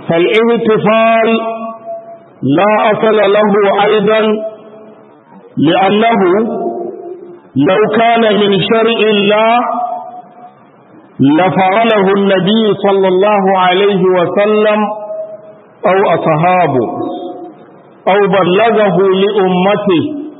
فالاحتفال لا أصل له أيضا، لأنه لو كان من شرع الله لفعله النبي صلى الله عليه وسلم أو أصحابه أو بلغه لأمته،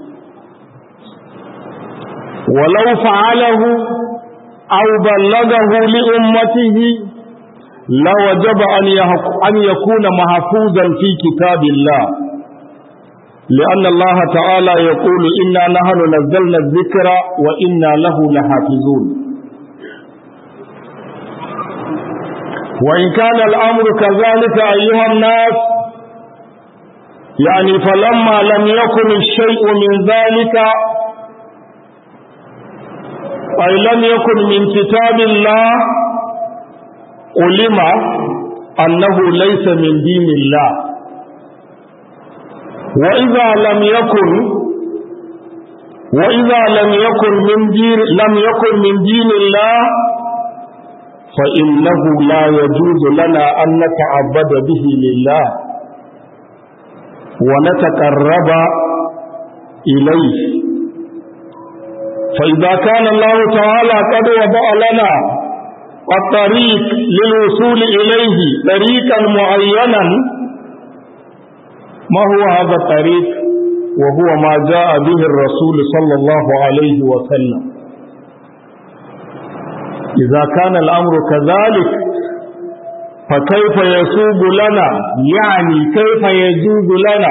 ولو فعله أو بلغه لأمته لوجب أن يكون محفوظا في كتاب الله، لأن الله تعالى يقول إنا نحن نزلنا الذكر وإنا له لحافظون. وإن كان الأمر كذلك أيها الناس، يعني فلما لم يكن الشيء من ذلك، أي لم يكن من كتاب الله، علم أنه ليس من دين الله. وإذا لم يكن من دين الله، فإنه لا يجوز لنا أن نتعبد به لله ونتقرب إليه. فإذا كان الله تعالى قد وضع لنا الطريق للوصول إليه طريقا معينا، ما هو هذا الطريق؟ وهو ما جاء به الرسول صلى الله عليه وسلم. إذا كان الأمر كذلك فكيف يسوغ لنا، يعني كيف يجوز لنا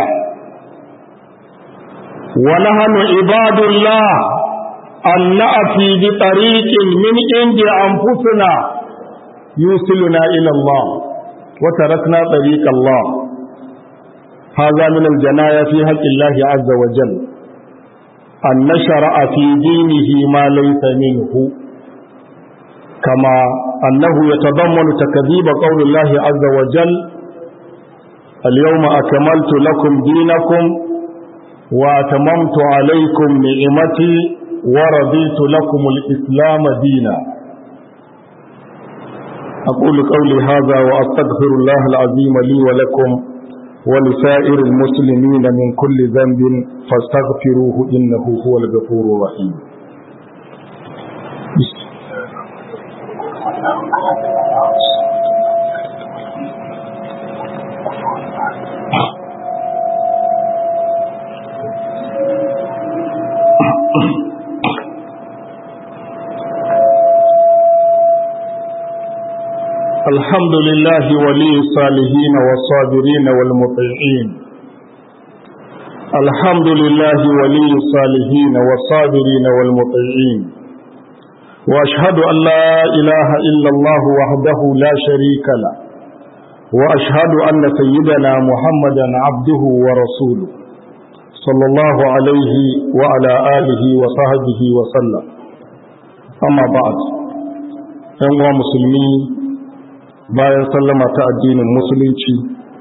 ونحن عباد الله أن نأتي بطريق من عند أنفسنا يوصلنا إلى الله وتركنا طريق الله؟ هذا من الجناية في حق الله عز وجل، أن نشرع في دينه ما ليس منه، كما أنه يتضمن تكذيب قول الله عز وجل: اليوم أكملت لكم دينكم وأتممت عليكم نعمتي ورضيت لكم الإسلام دينا. أقول قولي هذا وأستغفر الله العظيم لي ولكم ولسائر المسلمين من كل ذنب فاستغفروه إنه هو الغفور الرحيم. الحمد لله ولي الصالحين والصابرين والمطيعين. الحمد لله ولي الصالحين والصابرين والمطيعين، وأشهد أن لا إله إلا الله وحده لا شريك له، وأشهد أن سيدنا محمدا عبده ورسوله صلى الله عليه وعلى آله وصحبه وسلم. أما بعد، أيها المسلمين، bayan sallama ta addinin musulunci,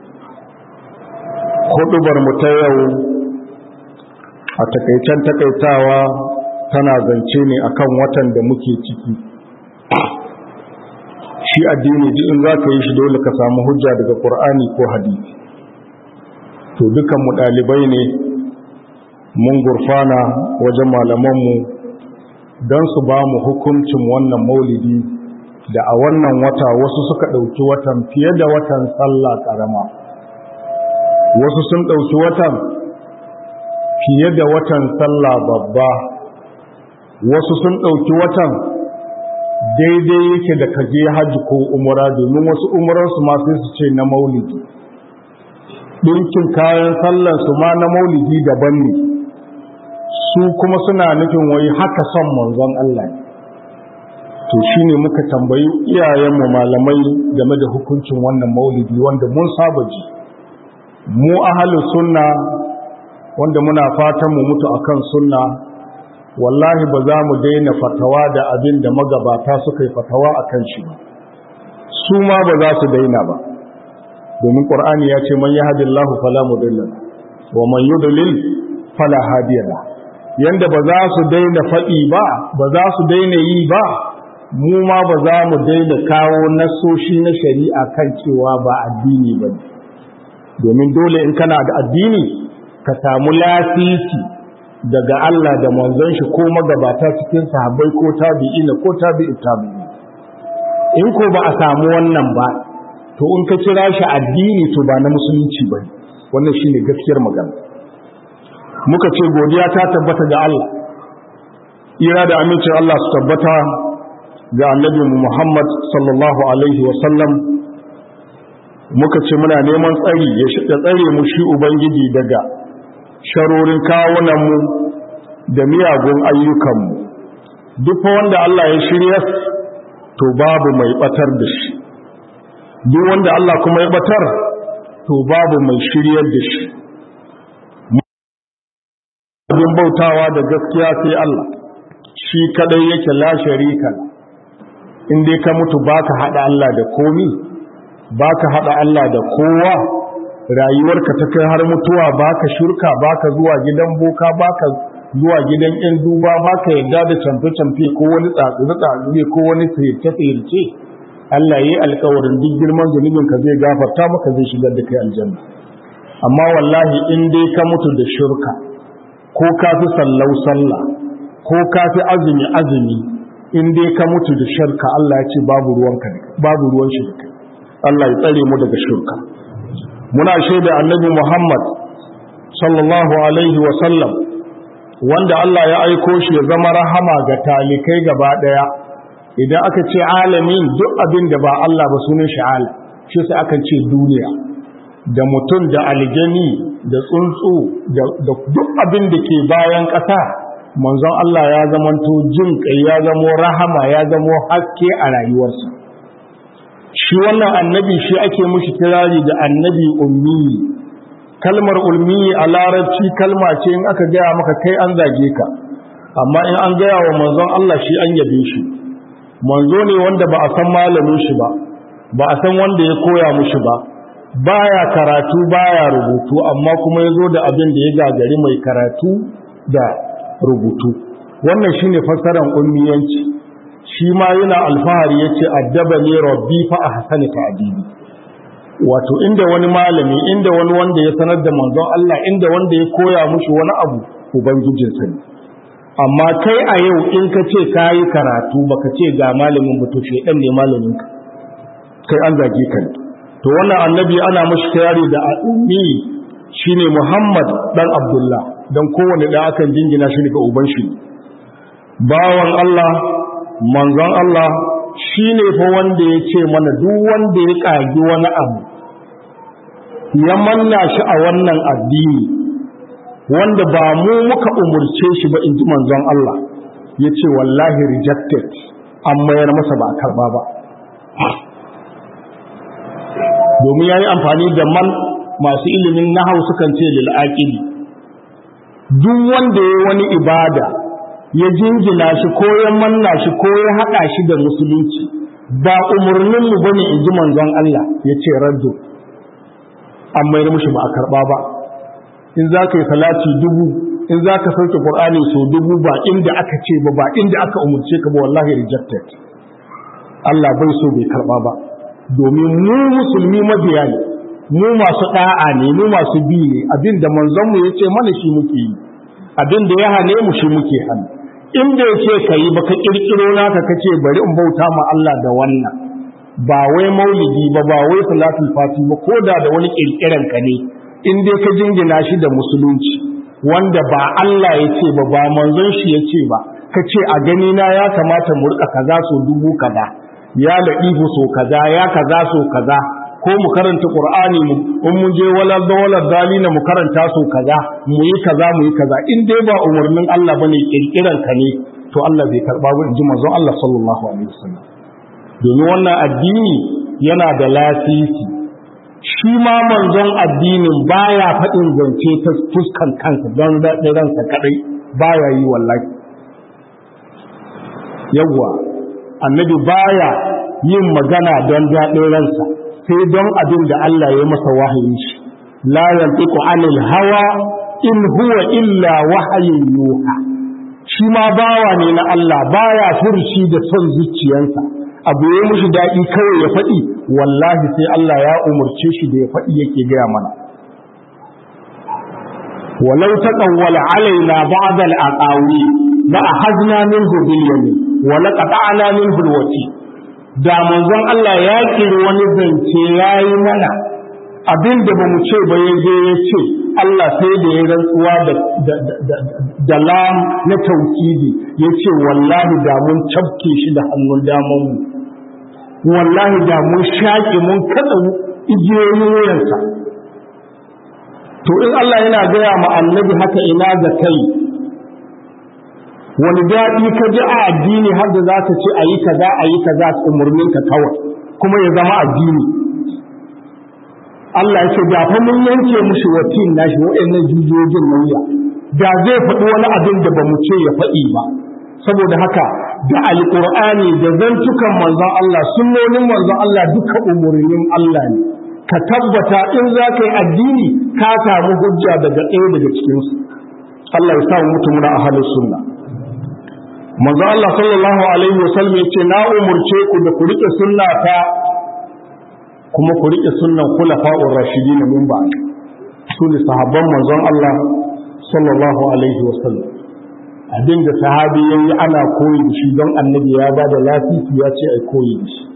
hudubar mu ta yau a takaicen takaitawa tana zance ne akan watan da muke ciki. Shi addini duk in zaka yi shi dole ka samu hujja daga Qur'ani ko hadisi. To dukan mu dalibai ne, mun gurfana wajen malaman mu dan su ba mu hukuncin wannan maulidi da a wannan wata wasu suka ɗauki watan fiye da watan sallah ƙarama, wasu sun ɗauki watan fiye da watan sallah babba, wasu sun ɗauki watan daidai yake da kaje hajji ko umra, domin wasu umransu ma sai su ce na maulidi, ɗinkin kayan sallansu ma na maulidi daban ne, su kuma suna nufin wai haka son manzon Allah ne. To shi ne muka tambayi iyayenmu malamai game da hukuncin wannan maulidi wanda mun saba ji. Mu ahlus sunna wanda muna fatan mu mutu akan sunna, wallahi ba za mu daina fatawa da abin da magabata suka yi fatawa akan shi ba. Su ma ba za su daina ba. Domin Qur'ani ya ce man yahdillahu fala mudilla wa man yudlil fala hadiya lahu. Yanda ba za su daina faɗi ba, ba za su daina yi ba, mu ma ba za mu daina kawo nasoshi na shari'a kan cewa ba addini ba, domin dole in kana da addini ka samu lasisi daga Allah da manzon shi ko magabata cikin sahabbai ko tabi'ina ko tabi'ut tabi'in. In ko ba a samu wannan ba, to in ka kira shi addini to ba na musulunci ba. Wannan shine gaskiyar magana. Muka ce godiya ta tabbata ga Allah, ira da amincin Allah su tabbata ga annabi Muhammad sallallahu alaihi wasallam. Muka ce muna neman tsari ya tsare mu shi Ubangiji daga sharorin kawunanmu da miyagun ayyukanmu. Duk wanda Allah ya shirya to babu mai batar da shi, duk wanda Allah kuma ya batar to babu mai shiryar da shi. Abin bautawa da gaskiya sai Allah, shi kadai yake la sharika. In dai ka mutu baka hada Allah da komi, baka hada Allah da kowa, rayuwarka ta kai har mutuwa baka shirka, baka zuwa gidan boka, baka zuwa gidan yan duba, baka yadda da camfe-camfe ko wani tsatsure ko wani tsirce-tsirce. Allah yayi alƙawarin duk girman zunubin ka zai gafarta maka, zai shigar da kai aljanna. Amma wallahi in dai ka mutu da shirka, ko ka fi sallau sallah, ko ka fi azumi azumi, in dai ka mutu da shirka, Allah ya ce babu ruwan shi da kai. Allah ya tsare mu daga shirka. Muna shaida annabi Muhammad sallallahu alaihi wa sallam, wanda Allah ya aiko shi ya zama rahama ga talikai gaba daya. Idan aka ce alamin, duk abin da ba Allah ba sunan shi alam, shi sai aka ce duniya, da mutum da aljani da tsuntsu da duk abin da ke bayan ƙasa. Manzon Allah ya zamanto jin kai, ya zamo rahama, ya zamo haske a rayuwarsa. Shi wannan annabi shi ake mushi kirari da annabi ummi. Kalmar ummi a larabci kalma ce in aka gaya maka kai an zage ka, amma in an gaya wa manzon Allah shi an yabe shi. Manzo ne wanda ba a san malamin shi ba, ba a san wanda ya koya mushi ba, baya karatu baya rubutu, amma kuma ya zo da abin da ya gagari mai karatu da rubutu. Wannan shine fassarar ummiyanci. Shi ma yana alfahari yace addabani rabbi fa ahsana ta'dibi. Wato inda wani malami, inda wani wanda ya sanar da manzon Allah, inda wanda ya koya mushi wani abu, ubangijinsa ne. Amma kai a yau in ka ce kayi karatu baka ce ga malamin ba, to shedan ne malamin ka, kai an zage ka. To wannan annabi ana mashi tayari da ummi, shine Muhammad dan Abdullah, dan kowanne da akan jingina shi daga uban shi. Bawan Allah, manzon Allah, shine fa wanda ya ce mana duk wanda ya kagi wani abu ya manna shi a wannan addini wanda ba mu muka umurce shi ba, inji manzon Allah, yace wallahi rejected, an mayar masa ba a karba ba. Domin ya yi amfani da man, masu ilimin nahau sukan ce lil'aƙili. Duk wanda ya wani ibada ya jingina shi ko ya manna shi ko ya haɗa shi da musulunci, ba umarninmu ba ne, in ji manzon Allah, ya ce raddo, an mayar mushi ba a karɓa ba. In za ka yi salati 1000, in za ka sauke Ƙur'ani so 1000, ba inda aka ce ba, ba inda aka umarce ka ba, wallahi rejected. Allah bai so, bai karɓa ba. Domin mu musulmi mabiya ne, mu masu da'a ne, mu masu bi ne, abinda manzonmu ya ce mana shi muke yi, abinda ya hane mu shi muke hannu. Inda ya ce ka yi ba ka ƙirƙiro naka ka ce bari in bauta ma Allah da wannan, ba wai maulidi ba, ba wai salatul fati ba, ko da wani ƙirƙiran ka ne, in dai ka jingina shi da musulunci wanda ba Allah ya ce ba, ba manzon shi ya ce ba, ka ce a gani na ya kamata mu rika kaza so 1000 kaza, ya ladifu so kaza, ya kaza so kaza, ko mu karanta Qur'ani mu in mun je wala dalina mu karanta so kaza, mu yi kaza mu yi kaza. In dai ba umarnin Allah bane, kirkiran ka ne, to Allah bai karba ba, inji manzon Allah sallallahu alaihi wasallam. Domin wannan addini yana da lasisi. Shi ma manzon addinin baya faɗin zance ta fuskan kansa don ransa kadai, baya yi wallahi. Yawwa, annabi baya yin magana don daɗin ransa, sai don abin da Allah ya masa wahayin shi. La yantiqu anil hawa in huwa illa wahyun yuha. Shi shi ma bawa ne na Allah, baya furci da son zuciyarsa, abu ya mushi daɗi kawai ya faɗi, wallahi sai Allah ya umarce shi da ya faɗi yake gaya mana. walau taqawwala alaina ba'd al-aqawi la ahadna minhu bil yamin wa laqata'na minhu al-wati. Da manzon Allah ya kiri wani zance yayi mana abinda bamu ce ba yaje ya ce, Allah sai da ya rantsuwa da lam na taukidi yace wallahi da mun tabke shi da hannun daman mu, wallahi da mun shaƙe mun kada igiyoyin wuyansa. To in Allah yana gaya ma annabi haka, ina ga kai wani daɗi ka ji a addini har da za ka ce a yi kaza umarnin ka kawai kuma ya zama addini. Allah ya ce da fa mun yanke mushi watin nashi wa'annan jujojin nauya, da zai faɗi wani abin da bamu ce ya faɗi ba. Saboda haka da alƙur'ani da zantukan manzon Allah, sunnonin manzon Allah duka umarnin Allah ne. Ka tabbata in za ka yi addini ka samu hujja daga ɗaya daga cikinsu. Allah ya samu mutum na ahlus sunna. Manzo Allah sallallahu alaihi wasallam yace na umurce ku da ku rike sunna ta, kuma ku rike sunnan khulafa'ur rashidin min ba'd. Su ne sahabban manzon Allah sallallahu alaihi wasallam. Abinda sahabi yayi ana koyi da shi don annabi ya bada lafiya ya ce ai koyi da shi.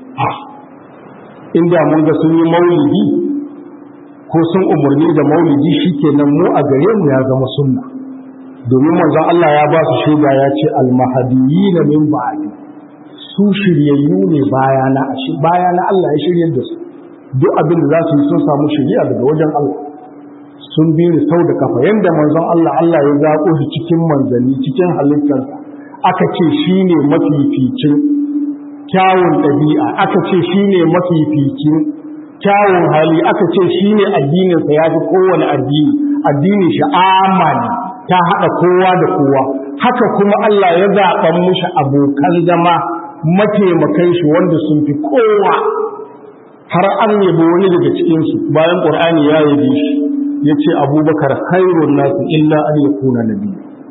Inda mun ga sun yi maulidi ko sun umarni da maulidi shikenan mu a gare mu ya zama sunna, domin manzon Allah ya ba su shaida ya ce almahadiyina min ba'di, su shiryayyu ne bayana Allah ya shiryar da su. Duk abin da za su yi sun samu shiriya daga wajen Allah, sun bi ni sau da kafa. Yanda manzon Allah ya zaɓo shi cikin manzanni cikin halittarsa, aka ce shine mafificin kyawun ɗabi'a, aka ce shi ne mafificin kyawun hali, aka ce shi ne addininsa ya fi kowane addinin shi amana ta haɗa kowa da kowa. Haka kuma Allah ya zaɓa mushi abokan zama mataimakan shi wanda sun fi kowa, har an yabi wani daga cikinsu bayan ƙur'ani ya yabe shi ya ce Abubakar khairun nasu illa an yakuna nabi.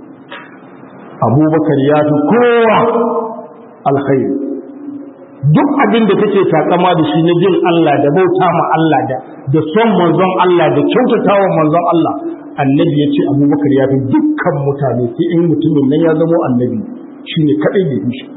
Abubakar ya fi kowa alkhairi. Duk abin da kake takama da shi na jin Allah da bauta ma Allah da son manzon Allah da kyautatawa manzon Allah, annabi ya ce Abubakar ya fi dukkan mutane, sai in mutumin nan ya zama annabi shine kadai da shi.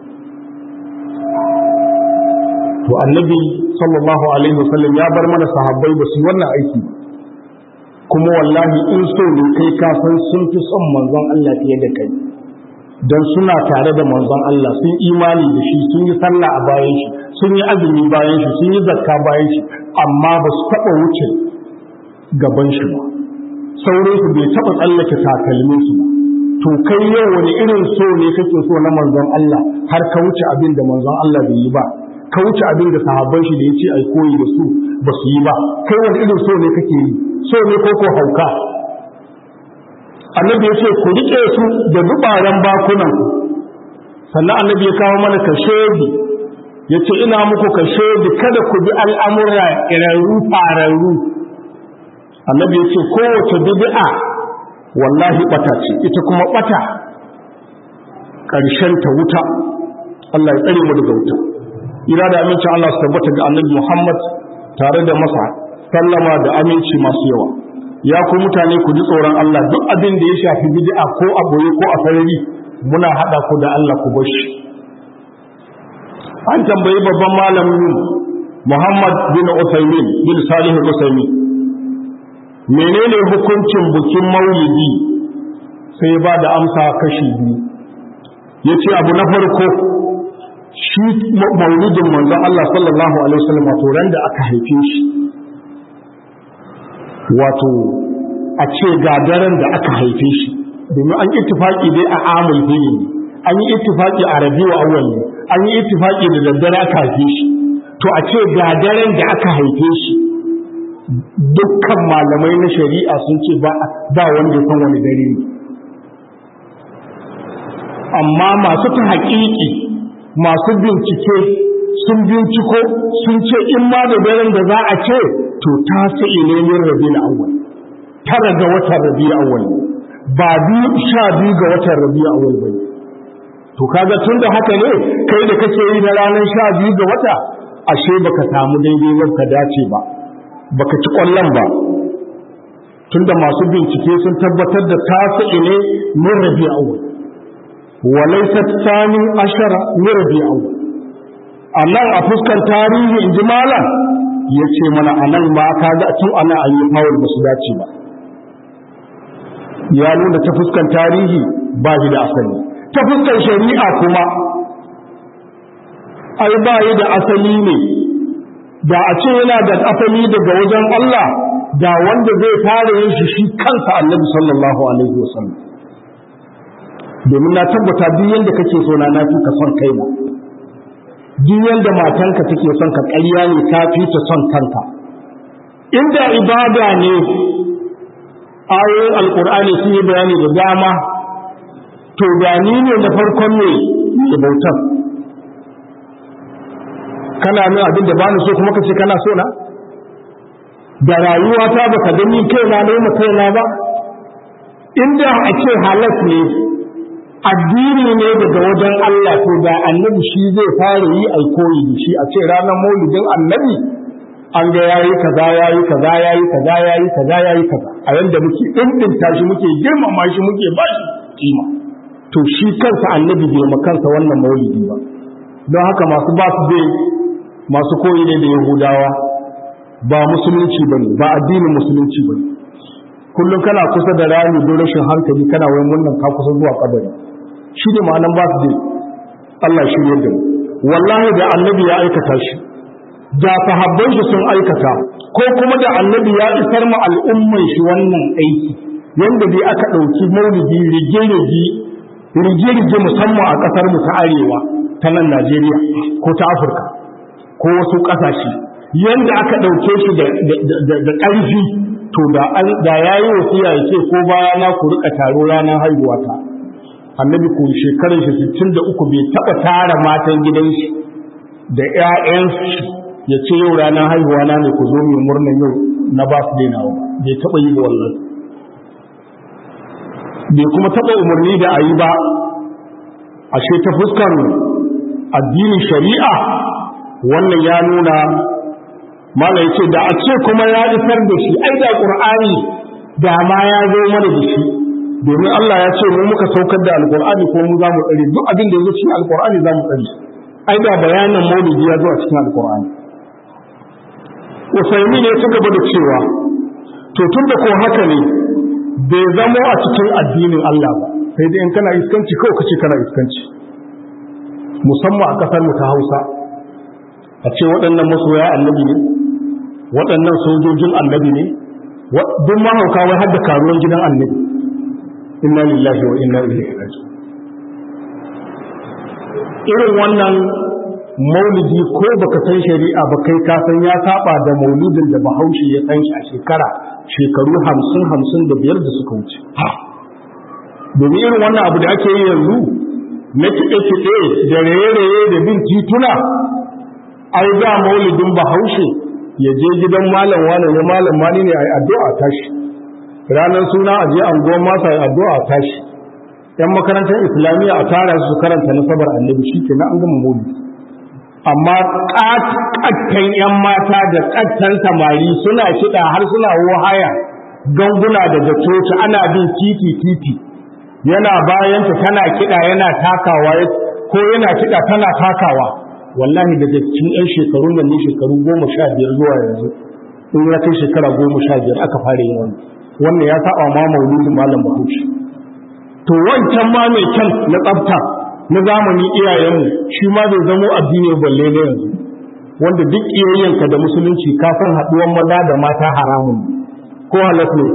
To annabi sallallahu alaihi wasallam ya bar mana sahabbai ba su yi wannan aiki, kuma wallahi in so ne kai ka san sun fi son manzon Allah fiye da kai, dan suna tare da manzon Allah, sun imani da shi, sun yi sallah a bayan shi, sun yi azumi bayan shi, sun yi zakka bayan shi, amma ba su taɓa wuce gaban shi ba, sauran su bai taɓa tsallake takalmin su ba. To kai yau wani irin so ne kake so na manzon Allah har ka wuce abin da manzon Allah bai yi ba, ka wuce abin da sahabban shi da yace ai koyi da su ba su yi ba? Kai wani irin so ne kake yi? So ne ko hauka? Annabi ya ce ku rike su da dubaran bakunan ku. Sannan annabi ya kawo mana kashedi, ya ce ina muku kashedi kada ku bi al'amura irarru fararru. Annabi ya ce kowace bid'a wallahi bata ce, ita kuma bata ƙarshen ta wuta. Allah ya tsare mu daga wuta. Ira da amincin Allah su tabbata ga annabi Muhammad tare da masa sallama da aminci masu yawa. Ya ku mutane ku ji tsoron Allah, duk abin da ya shafi bid'a ko a boye ko a sarari muna hada ku da Allah ku bar shi. An tambayi babban malamin Muhammad bin Usaimin bin Salih Usaimin menene hukuncin bukin maulidi, sai ba da amsa kashi biyu. Yace abu na farko, shi maulidin manzon Allah sallallahu alaihi wasallam wato ran da aka haife shi, wato a ce ga daren da aka haife shi, domin an ittifaki dai a amul hili, an yi ittifaki a rabiul awwal ne, an yi ittifaki da daddare aka haife shi. To a ce ga daren da aka haife shi, dukkan malamai na shari'a sun ce ba wanda ya san wani dare ne. Amma masu ta haƙiƙi, masu bincike sun binciko sun ce in ma da daren da za a ce to ta sai ne min rabiul awwal, 9 ga watan rabiul awwal, ba 12 ga watan rabiul awwal bane. to kaga tunda haka ne kai da kake yi na ranar 12 ga wata ashe baka samu daidai ba ka dace ba baka ci kwallon ba tunda masu bincike sun tabbatar da tasi'i ne min rabi'ul awwal wa laysa thani ashara min rabi'ul awwal Allah a fuskan tarihi inji malam yace mana anan ma kaga tun ana ayi fawul ba su dace ba ya nuna ta fuskan tarihi ba shi da asali ta fuskan shari'a kuma ai ba yi da asali ne da a ce yana da asali daga wajen Allah da wanda zai fara yin shi kansa Annabi sallallahu alaihi wasallam domin na tabbata duk yanda kake so na fi ka son kaina duk yanda matanka take son ka ƙarya ne ta fi ta son kanka inda ibada ne ayoyin alkur'ani sun yi bayani da dama to da ni ne na farkon ne da bautar kana min abin da bani so kuma kace kana so na da rayuwa ta baka gani kaina ne mu kaina ba inda a ce halal ne addini ne daga wajen Allah to da annabi shi zai fara yi alkoyi da shi a ce ranar maulidin annabi an ga yayi kaza yayi kaza yayi kaza yayi kaza yayi kaza a yanda muke dindinta shi muke girmama shi muke ba shi kima to shi kansa annabi bai makansa wannan maulidi ba don haka masu ba su dai masu koyi ne da yahudawa ba musulunci bane ba addinin musulunci bane kullum kana kusa da rami don rashin hankali kana wayan wannan ka kusa zuwa kabari shi ne ma'anan ba su dai Allah shi ne da wallahi da annabi ya aikata shi da sahabban shi sun aikata ko kuma da annabi ya isar ma al'umman shi wannan aiki yanda dai aka dauki maulidi rige musamman a kasar mu ta arewa ta nan Najeriya ko ta Afirka ko wasu kasashe yanda aka dauke shi da ƙarfi to da yayi wasiya yake ko baya na ku rika taro ranar haihuwa ta annabi ko shekarar shi 63 bai taba tara matan gidan shi da ƴaƴan shi ya ce yau ranar haihuwa na ne ku zo mu murna yau na ba su dainawa bai taɓa yi ba wallahi bai kuma taɓa umarni da a yi ba ashe ta fuskar addinin shari'a wannan ya nuna mala yace da a ce kuma ya isar da shi ai da qur'ani da ma ya zo mana da shi domin Allah ya ce mu muka saukar da alqur'ani ko mu za mu tsare duk abin da yake cikin alqur'ani za mu tsare ai da bayanin maulidi ya zo a cikin alqur'ani Usaimi ne ta gaba da cewa to tunda ko haka ne bai zama a cikin addinin Allah ba sai dai in kana iskanci kawai kace kana iskanci musamman a kasar mu ta Hausa a ce waɗannan masoya annabi ne waɗannan sojojin annabi ne duk ma hauka wai har da karuwan gidan annabi inna lillahi wa inna ilaihi raji'un irin wannan maulidi ko baka san shari'a ba kai ka san ya saba da maulidin da Bahaushe ya san shi a shekaru 50-55 da suka wuce domin irin wannan abu da ake yi yanzu na kiɗe-kiɗe da raye-raye da bin tituna ai da maulidin Bahaushe ya je gidan malam wani ne malam mani ne ai addu'a tashi ranar suna a je anguwan masa ai addu'a tashi yan makarantar islamiyya a tara su karanta nasabar annabi shikenan an gama maulidi amma kattan yan mata da kattan samari suna kiɗa har suna wahaya ganguna daga coci ana bin titi yana bayanta tana kiɗa yana takawa ko yana kiɗa tana takawa wallahi daga cikin 'yan shekarun nan ne shekaru 15 zuwa yanzu in ya kai shekara 15 aka fara yin wannan ya saba ma maulidin malam Bahaushe to wancan ma mai kyan na tsafta na zamani iyayenmu shi ma bai zamo addini balle ne yanzu wanda duk iyayyanka da musulunci ka san haduwan maza da mata haramun ko halal ne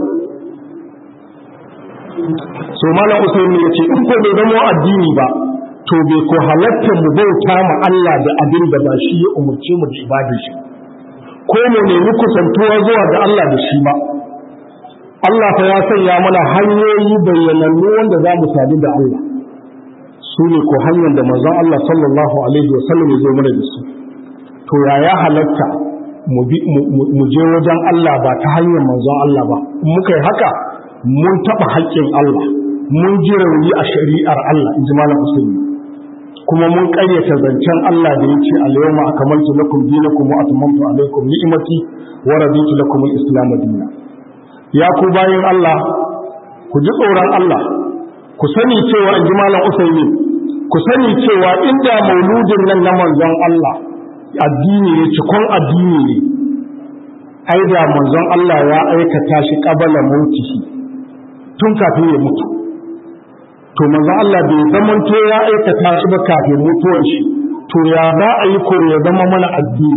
so malam Usaini yace in ko bai zamo addini ba to bai ko halatta mu bauta ma Allah da abin da ba shi ya umurce mu da ibadar shi ko mu nemi kusantuwa zuwa ga Allah da shi ba Allah fa ya sanya mana hanyoyi bayyanannu wanda za mu sadu da Allah su ne ko hanyar da manzon Allah sallallahu alaihi wa sallam ya zo mana da su to ya halatta mu je wajen Allah ba ta hanyar manzon Allah ba in muka yi haka mun taɓa haƙƙin Allah mun ji rauni a shari'ar Allah in ji malam Usaini kuma mun ƙaryata zancen Allah da yake al-yawma akmaltu lakum dinakum wa atmamtu alaykum ni'mati wa raditu lakum al-islam dinan. Ya ku bayin Allah, ku ji tsoron Allah, ku sani cewa in ji Malam Usaimin, ku sani cewa inda mauludin nan na manzon Allah addini ne, cikon addini ne, ai da manzon Allah ya aikata shi qabala mautihi tun kafin ya mutu. To manzon Allah bai zamanto ya aikata shi ba kafin mutuwar shi, to ya ba a yi ko ya zama mana addini.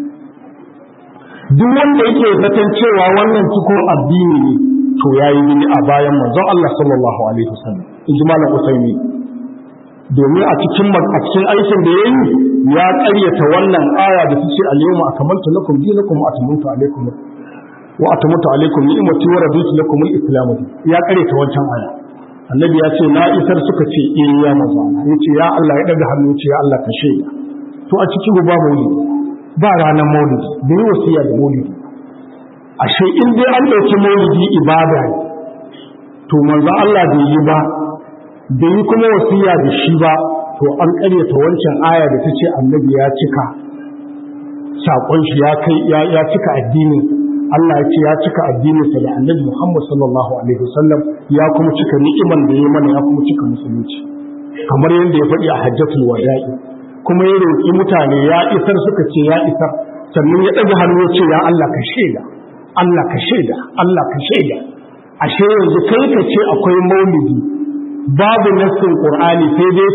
Duk wanda yake zaton cewa wannan cikon addini ne, to yayi bini a bayan manzon Allah sallallahu alaihi wasallam, in ji Malam Usaimin. Domin a cikin aikin da yayi ya ƙaryata wannan aya da take al-yawma akmaltu lakum dinakum wa atmamtu alaykum ni'mati wa raditu lakum al-islam. Ya ƙaryata wancan aya. Annabi ya ce na isar, suka ce ya manzo Allah. Yace ya Allah, ya daga hannu, ce ya Allah ka shaida. To a cikin ba maulidi, ba ranar maulidi, bai wasiya da maulidi. Ashe in dai an dauki maulidi ibada ne, to manzo Allah bai yi ba, bai yi kuma wasiya da shi ba, to an ƙaryata wancan aya da ta ce annabi ya cika saƙon shi, ya cika addini. Allah ya ce ya cika addininsa da annabi Muhammad sallallahu alaihi wasallam, ya kuma cika ni'iman da ya mana, ya kuma cika musulunci, kamar yadda ya faɗi a hajjatul wada'i. Kuma ya roƙi mutane, ya isar, suka ce ya isar, sannan ya ɗaga hannu ya ce ya Allah ka shaida, Allah ka shaida, Allah ka shaida. Ashe yanzu kai ka ce akwai maulidi, babu nassin Qur'ani, sai dai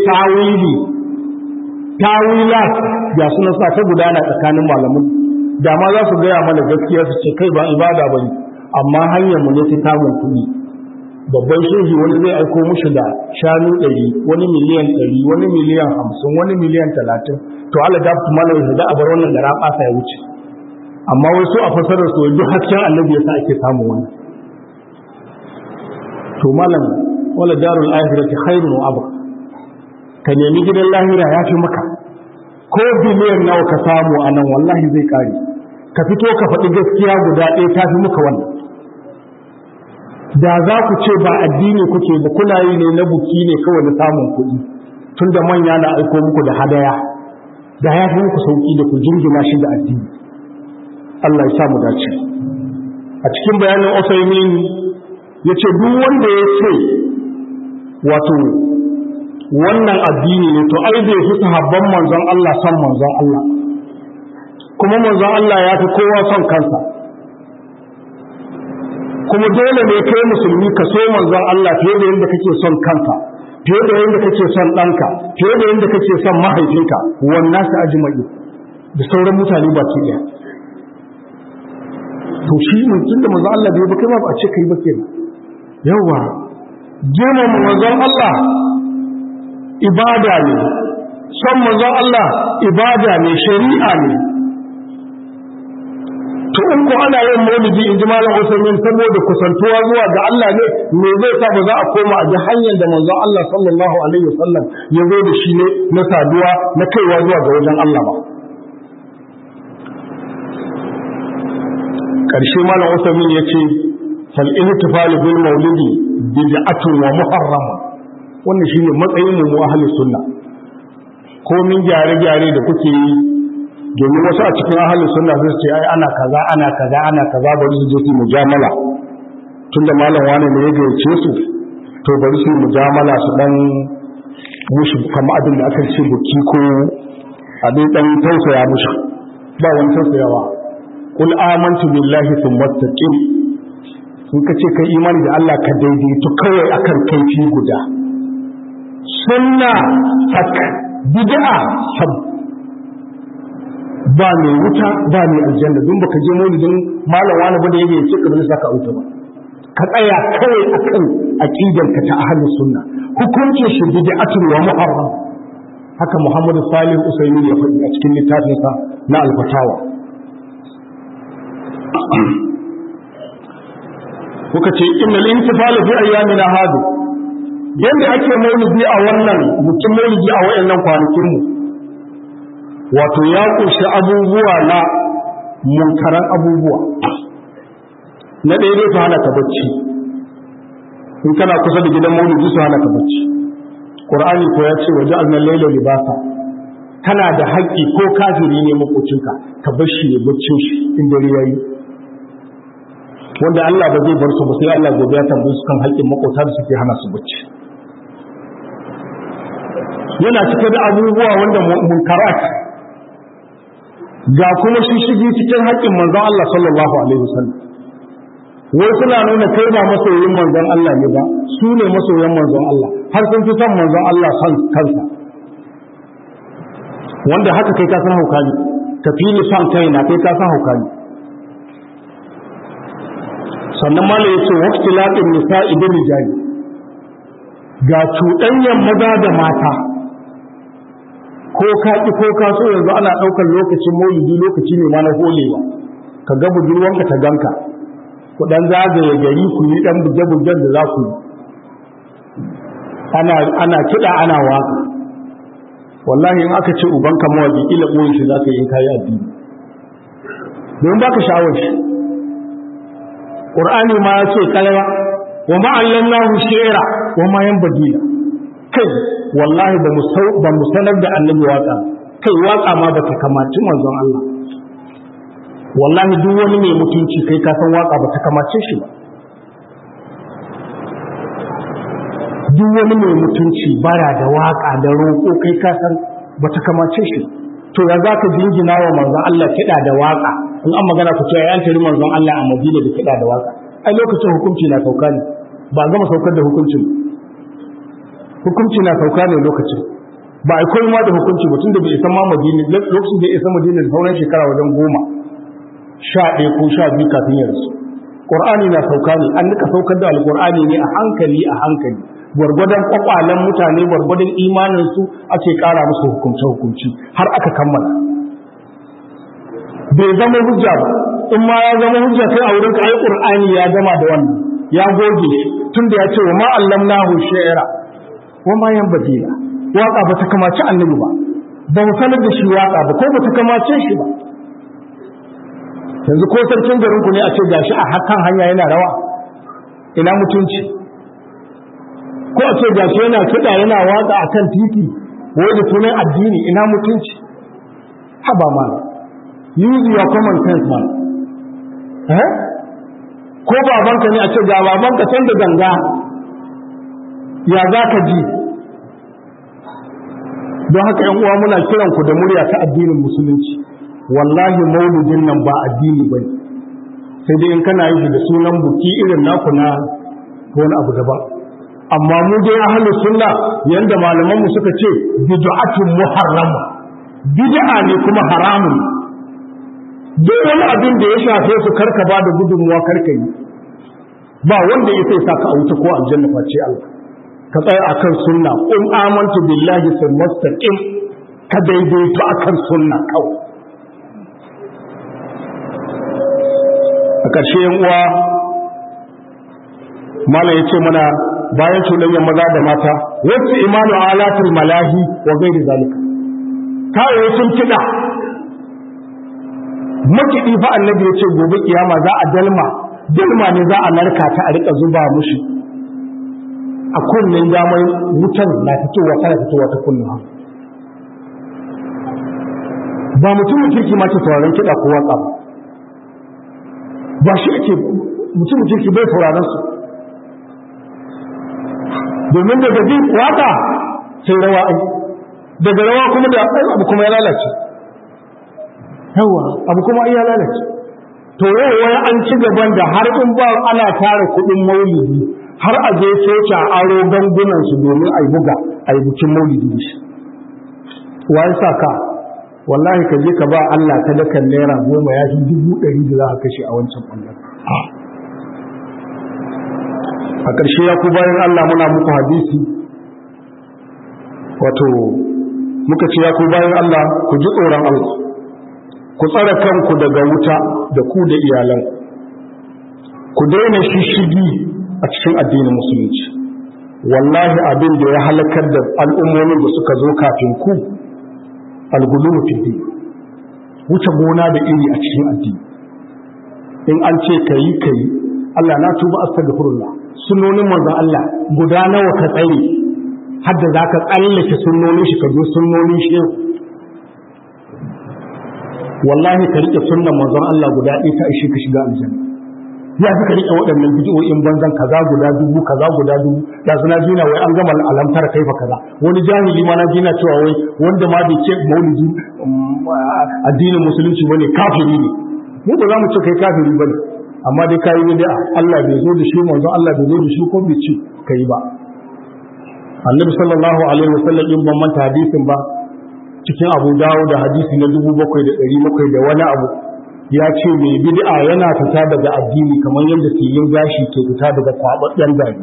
tawilat ya suna sa ta gudana tsakanin malamin. Da ma za su gaya mana gaskiya su ce kai ba ibada bane, amma hanyar mu ne ta tamun kuɗi. Babban shehi wani zai aiko mushi da shanu 100, wani miliyan 100, wani miliyan 50, wani miliyan 30. To Allah da su malam da a bar wannan da raƙasa ya wuce. Amma wai su a fasarar su duk hakkin Annabi yasa ake samu wannan. To malam, wala darul akhirati khairun wa abqa. Ka nemi gidan lahira ya fi maka. Ko biliyan nawa ka samu a nan wallahi zai kare. Ka fito ka faɗi gaskiya guda ɗaya ta fi muka wannan. Da za ku ce ba addini kuke ba, kuna yi ne na buki ne kawai na samun kuɗi, tunda manya na aiko muku da hadaya, da ya fi muku sauƙi da ku jingina shi da addini. Allah ya sa mu dace. A cikin bayanin Usaimin ya ce duk wanda ya ce wato wannan addini ne, to ai bai fi sahabban manzon Allah son manzon Allah, kuma manzon Allah ya fi kowa son kansa. Kuma dole ne kai musulmi ka so manzon Allah fiye da yadda kake son kanka, fiye da yadda kake son ɗanka, fiye da yadda kake son mahaifinka, wannan su ajma'i da sauran mutane ba ke ɗaya. To shi ne tun da manzon Allah bai ba kai ba a ce kai ba kenan. Yawa girmama manzon Allah ibada ne, son manzon Allah ibada ne, shari'a ne. To in ko ana yin maulidi, in ji Malam Usaimin, saboda kusantuwa zuwa ga Allah ne, me zai sa ba za a koma a ji hanyar da manzon Allah sallallahu alaihi wasallam ya zo da shi ne na saduwa, na kaiwa zuwa ga wajen Allah ba. Ƙarshe Malam Usaimin ya ce fal ihtifalu bil maulidi bid'atun wa muharram. Wannan shine matsayin mu ahlus sunna. Ko min gyare-gyare da kuke yi, domin wasu a cikin ahlus sunna sai su ce ai ana kaza bari su je su mujamala. Tunda malam wani ne ya gayyace su, to bari su mujamala, su dan mushi kamar abin da aka ce buki ko abin dan tausaya mushi. Ba wani tausayawa. Qul amantu billahi thumma istaqim. In ka ce kai imani da Allah ka daidaitu kawai akan kaifi guda. Sunna hak, bid'a sab. Ba mai wuta ba mai aljanna, don baka je maulidin malam wani ba da yake ce ka zai saka wuta ba. Ka tsaya kawai akan aqidar ka ta ahlus sunna. Hukuncin shi bid'atun wa muharram. Haka Muhammad Salih Usaini ya faɗi a cikin littafinsa na Al-Fatawa. Kuka ce innal intifal fi ayyamina hadu, yanda ake maulidi a wannan mutum maulidi a wayannan kwanakin mu, wato ya kunshi abubuwa na munkaran abubuwa. Na ɗaya dai su hana ka bacci, in kana kusa da gidan maulidi su hana ka bacci. Qur'ani ko ya ce waja'alna al-layla libasa, kana da haƙƙi ko kafiri ne makocinka ka bar shi ya baccin shi in dare yayi, wanda Allah ba zai bar su ba sai Allah gobe ya tambaye su kan haƙƙin makota da suke hana su bacci. Yana cike da abubuwa wanda munkarat ga kuma shishigi cikin haƙƙin manzon Allah sallallahu alaihi wasallam. Wai suna nuna kai ba masoyin manzon Allah ne ba, su ne masoyan manzon Allah, har sun fi son manzon Allah son kansa. Wanda haka kai ka san hauka ne, ka fi ni son kai na kai ka san hauka ne. Sannan mala yace waqtilatin nisa'i bil rijali, ga cuɗanyan maza da mata, ko ka ki ko ka so yanzu ana ɗaukar lokacin maulidi lokaci ne ma na holewa, ka ga budurwanka ta ganka, ku dan zagaye gari ku yi dan buge-bugen da za ku yi, ana kiɗa ana waka. Wallahi in aka ce ubanka mawaƙi ila ɓoye shi za ka yi in kayi addini, domin ba ka sha'awar shi. Qur'ani ma ya ce kalma wa ma allamnahu shi'ra wa ma yanbaghi kai wallahi ba mu sanar da annabi waka, kai waka ma ba ta kamaci manzon Allah. Wallahi duk wani mai mutunci kai ka san waka ba ta kamace shi ba. Duk wani mai mutunci bara da waka da roƙo kai ka san ba ta kamace shi. To ya za ka jingina wa manzon Allah kiɗa da waka, in an magana ku ce an tari manzon Allah a Madina da kiɗa da waka. Ai lokacin hukunci na sauka ne, ba a gama saukar da hukuncin. Hukunci na sauka ne lokacin, ba a koyi ma da hukunci ba, tun da bai isa ma Madina, lokacin da ya isa Madina da sauran shekara wajen 11 ko 12 kafin ya rasu. Qur'ani na sauka ne, an nika saukar da Alƙur'ani ne a hankali a hankali. Gwargwadon kwakwalen mutane, gwargwadon imaninsu ake ƙara musu hukunce-hukunci har aka kammala. Bai zama hujja ba, in ma ya zama hujja kai a wurin ka ai Qur'ani ya gama da wannan, ya goge shi tunda ya ce wa ma allamnahu shi'ra wa ma yanbaghi. Waka ba ta kamace annabi ba, ba mu sanar da shi waka ba, ko ba ta kamace shi ba. Yanzu ko sarkin garin ku ne a ce gashi a hakan hanya yana rawa, ina mutunci? Ko a ce gashi yana kiɗa yana waka akan titi wai da sunan addini, ina mutunci? Haba ma, use your common sense man. Ko babanka ne a ce ga babanka can da ganga, ya za ka ji? Don haka ‘yan uwa muna kiran ku da murya ta addinin musulunci, wallahi mauludin nan ba addini ba ne, sai dai in kana yi da sunan buki irin naku na wani abu daban. Amma mu dai ahlus sunna yanda malaman mu suka ce bid'atun muharrama, bid'a ne kuma haramun. Duk wani abin da ya shafe su karka ba da gudunmuwa karka yi, ba wanda ya sai saka a wuta ko aljanna face Allah. Ka tsaya akan sunna, qul amantu billahi mustaqim, ka daidaito akan sunna kawai. A ƙarshe yan uwa mala yace mana bayan cuɗanyar maza da mata, wasu imanu alatul malahi wa gairi zalika, kayayyakin kiɗa makiɗi fa annabi ya ce gobe kiyama za a dalma ne za a narka ta a rika zuba mushi a kunnen damar wutan na fitowa tana fitowa ta kunnen ha. Ba mutumin kirki ma ke sauraron kiɗa ko waƙa ba shi ake, mutumin kirki bai sauraron su, domin daga jin waƙa sai rawa ai, daga rawa kuma da abu kuma ya lalace. Yawa abu kuma iya lalace. To yau wani an ci gaban da har in ba ana tara kuɗin maulidi har a je coci a aro gangunan su domin a yi buga a yi bikin maulidi da shi. Wai sa ka wallahi ka je ka ba Allah ta dakan naira 10 ya fi 100 da za a kashe a wancan ɓangaren. A ƙarshe ya ku bayan Allah muna muku hadisi, wato muka ce ya ku bayan Allah ku ji tsoron Allah, ku tsare kanku daga wuta da ku da iyalan, ku daina shishigi a cikin addinin musulunci. Wallahi abin da ya halakar da al'ummomin da suka zo kafin ku algululu fi din, wuce gona da iri a cikin addini. In an ce kayi Allah na tuba astaghfirullah, sunnonin manzon Allah guda nawa ka tsare har da zaka tsallake sunnonin shi ka zo sunnonin shi. wallahi ka rike sunnan manzon Allah guda ɗaya ta ishe ka shiga aljanna. ya fi ka rike waɗannan bid'o'in banzan kaza guda dubu da suna jina wai an gama alamtar kaifa kaza. wani jahili ma na jina cewa wai wanda ma bai ce maulidi addinin musulunci bane kafiri ne. mu ba za mu ce kai kafiri bane, amma dai kai bid'a. Allah bai zo da shi, manzon Allah bai zo da shi, ko bai ce kai ba. Annabi sallallahu alaihi wasallam in ban manta hadisin ba, cikin Abu Dawud da hadisi na 7700 da wani abu, ya ce mai bid'a yana fita daga addini kamar yadda filin gashi ke fita daga kwababben gari.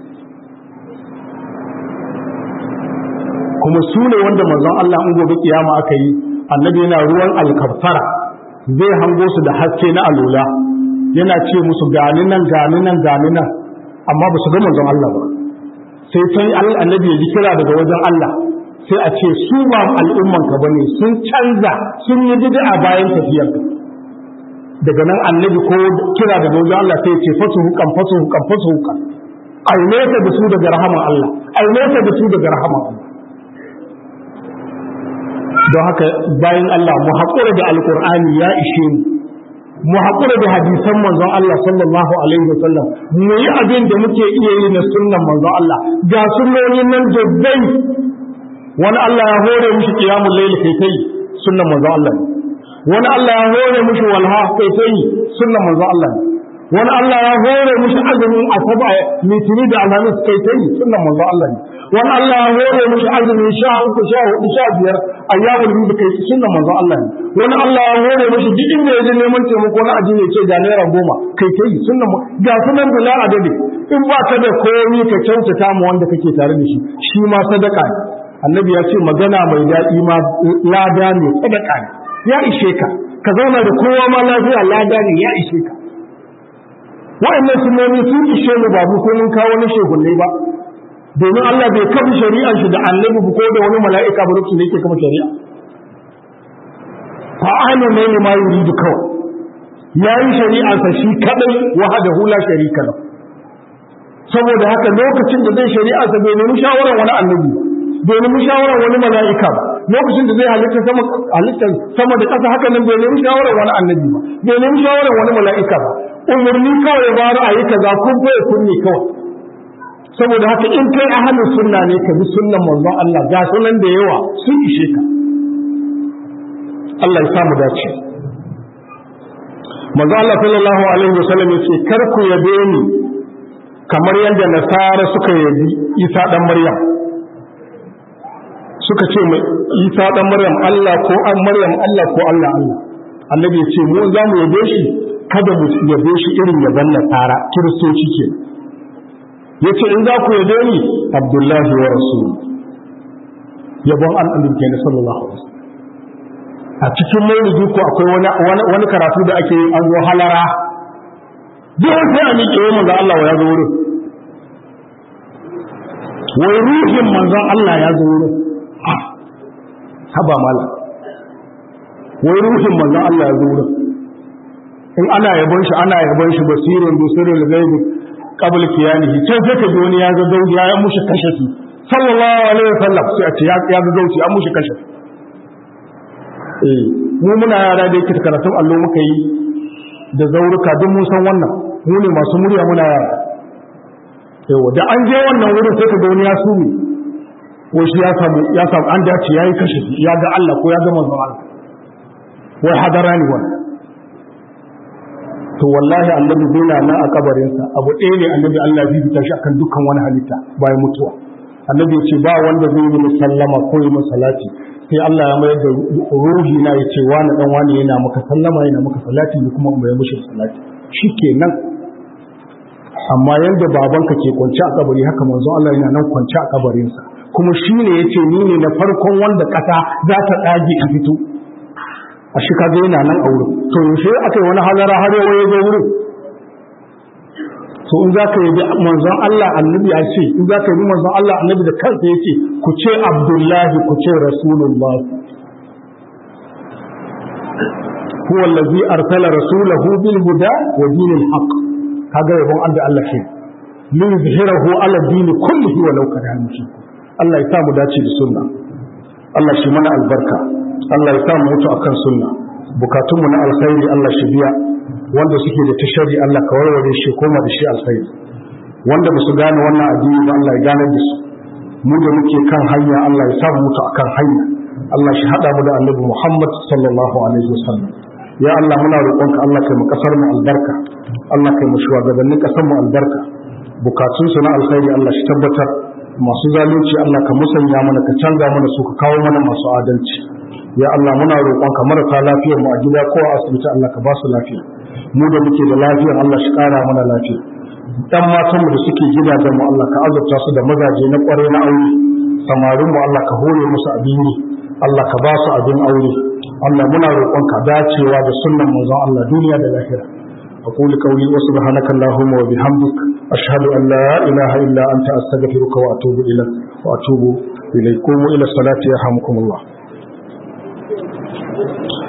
kuma su ne wanda manzon Allah in gobe kiyama aka yi, annabi yana ruwan alkafara zai hango su da haske na alula, yana ce musu gani nan amma ba su ga manzon Allah ba. sai sai annabi ya ji kira daga wajen Allah, sai a ce su ba al'umman ka bane, sun canza, sun yi bid'a bayan tafiyar ka. daga nan annabi ko kira daga wajen Allah sai ya ce fasuhukan ai nesa da su daga rahaman Allah, ai nesa da su daga rahaman Allah. don haka bayan Allah mu haƙura da alƙur'ani ya ishe mu haƙura da hadisan manzon Allah sallallahu alaihi wasallam, mu yi abin da muke iya yi na sunnan manzon Allah. ga sunnoni nan jabbai, wani Allah ya hore mishi qiyamul layl kai kai sunnan manzon Allah ne, wani Allah ya hore mishi walha kai kai sunnan manzon Allah ne, wani Allah ya hore mishi azumin asaba litini da alhamis kai kai sunnan manzon Allah ne, wani Allah ya hore mishi azumin 13 14 15 ayyamul bid kai sunnan manzon Allah ne, wani Allah ya hore mishi duk inda yaje neman taimako na addini yake ga naira 10 kai kai sunnan ga sunan bila adadi. in ba ka da komai ka kyautata mu wanda kake tare da shi ma sadaka ne. annabi ya ce magana mai daɗi ma lada ne, sadaka ne, ya ishe ka. ka zauna da kowa ma lafiya, lada ne, ya ishe ka. wa'annan sunnoni sun ishe mu babu ko mun kawo wani shegunne ba, domin Allah bai kafa shari'ar shi da annabi ko da wani mala'ika ba lokacin da yake kafa shari'a. fa'alu ne ma yuridu kawai yayi shari'ar sa shi kadai wahdahu la sharika lahu. saboda haka lokacin da zai shari'ar sa bai nemi shawaran wani annabi, bai nemi shawaran wani mala'ika ba. lokacin da zai halitta sama da ƙasa, haka nan bai nemi shawaran wani annabi ba, bai nemi shawaran wani mala'ika ba. umarni kawai ba ra'ayi kaza kun bai kunni kawai. saboda haka in kai ahlus sunna ne ka bi sunnan manzon Allah, ga sunan da yawa sun ishe ka. Allah ya samu dace. manzon Allah sallallahu alaihi wasallam ya ce kar ku yabe ni kamar yadda nasara suka yabi Isa dan Maryam. suka ce mai Isa dan Maryam Allah ko an Maryam Allah ko Allah. annabi ya ce mu za mu yabe shi, kada mu yabe shi irin yaban nasara kiristoci ke. yace in za ku yabe ni Abdullahi wa Rasul, yabon annabi kenan sallallahu alaihi wasallam. a cikin maulidi ko akwai wani karatu da ake yi, an zo halara duk sai a miƙe wa manzon Allah ya zo wurin, wai ruhin manzon Allah ya zo wurin. haba mala, wai ruhin manzon Allah ya zo wurin. in ana yabon shi basirun busirul gaibi qabl kiyanihi, sai ka ji wani ya ga gaudi ya mushi kashafi sallallahu alaihi wasallam, sai a ce ya ga gaudi an mushi kashafi. mu muna yara da yake karatun allo muka yi da zauruka, duk mun san wannan, mu ne masu murya muna yara. yawa da an je wannan wurin sai ka ga wani ya sumi, wai shi ya samu an dace yayi kashafi, ya ga Allah ko ya ga manzon Allah, wai hadarani wannan. to wallahi annabi zai na a kabarinsa abu ɗaya ne, annabi Allah zai fita shi akan dukkan wani halitta bayan mutuwa. annabi ya ce ba wanda zai yi sallama ko yi salati sai Allah ya mayar da ruhi na ya ce wani dan wani yana maka sallama yana maka salati ne kuma mai mushi salati shikenan. amma yanda babanka ke kwance a kabari, haka manzo Allah yana nan kwance a kabarinsa, kuma shine yace ni ne na farkon wanda kasa za ta dage a fito. a shi kaga yana nan a wurin. to yaushe aka yi wani halara har yau ya zo wurin? to in zaka yi manzon Allah annabi ya ce, in zaka yi manzon Allah annabi da kansa yace ku ce Abdullahi ku ce Rasulullah. huwa allazi arsala rasulahu bil huda wa dinil haqq. kaga yabon Allah ce li yuzhirahu ala din kullihi wa law kana mushrik. Allah ya sa mu dace da sunna, Allah shi mana albarka, Allah ya sa mu mutu akan sunna, bukatunmu na alkhairi Allah shi biya, wanda suke da tashari Allah ka warware shi koma da shi alkhairi, wanda ba su gane wannan addini ba Allah ya gane da su, mu da muke kan hanya Allah ya sa mu mutu akan hanya, Allah shi hada mu da Annabi Muhammad sallallahu alaihi wasallam. Ya Allah muna roƙonka Allah kai mu kasar mu albarka, Allah kai mu shugabannin kasar mu albarka, bukatun su na alkhairi Allah shi tabbatar, masu zalunci Allah ka musanya mana, ka canza mana su, ka kawo mana masu adalci. Ya Allah muna roƙonka marasa lafiyar mu a gida ko a asibiti Allah ka ba su lafiya, mu da muke da lafiya Allah shi ƙara mana lafiya. Dan matan mu da suke gidajen mu Allah ka azurta su da mazaje na ƙware na aure, samarin mu Allah ka hore musu abin yi, Allah ka ba su abin aure. Allah muna roƙonka dacewa da sunnan manzon Allah duniya da lahira. أقول قولي وسبحانك اللهم وبحمدك أشهد أن لا إله إلا أنت أستغفرك وأتوب إليك. قوموا إلى الصلاة يرحمكم الله.